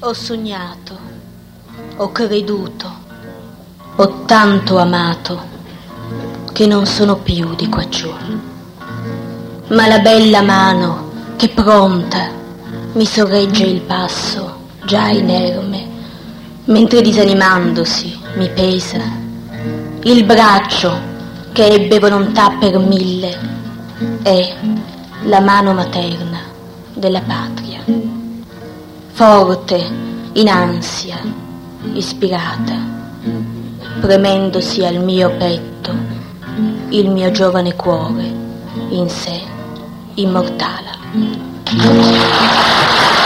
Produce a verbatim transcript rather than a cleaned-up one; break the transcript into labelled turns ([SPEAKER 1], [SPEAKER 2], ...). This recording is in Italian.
[SPEAKER 1] Ho sognato, ho creduto, ho tanto amato che non sono più di qua giù. Ma la bella mano che pronta mi sorregge il passo già inerme, mentre disanimandosi mi pesa. Il braccio che ebbe volontà per mille è la mano materna della patria. Forte, in ansia, ispirata, premendosi al mio petto, il mio giovane cuore in sé immortala.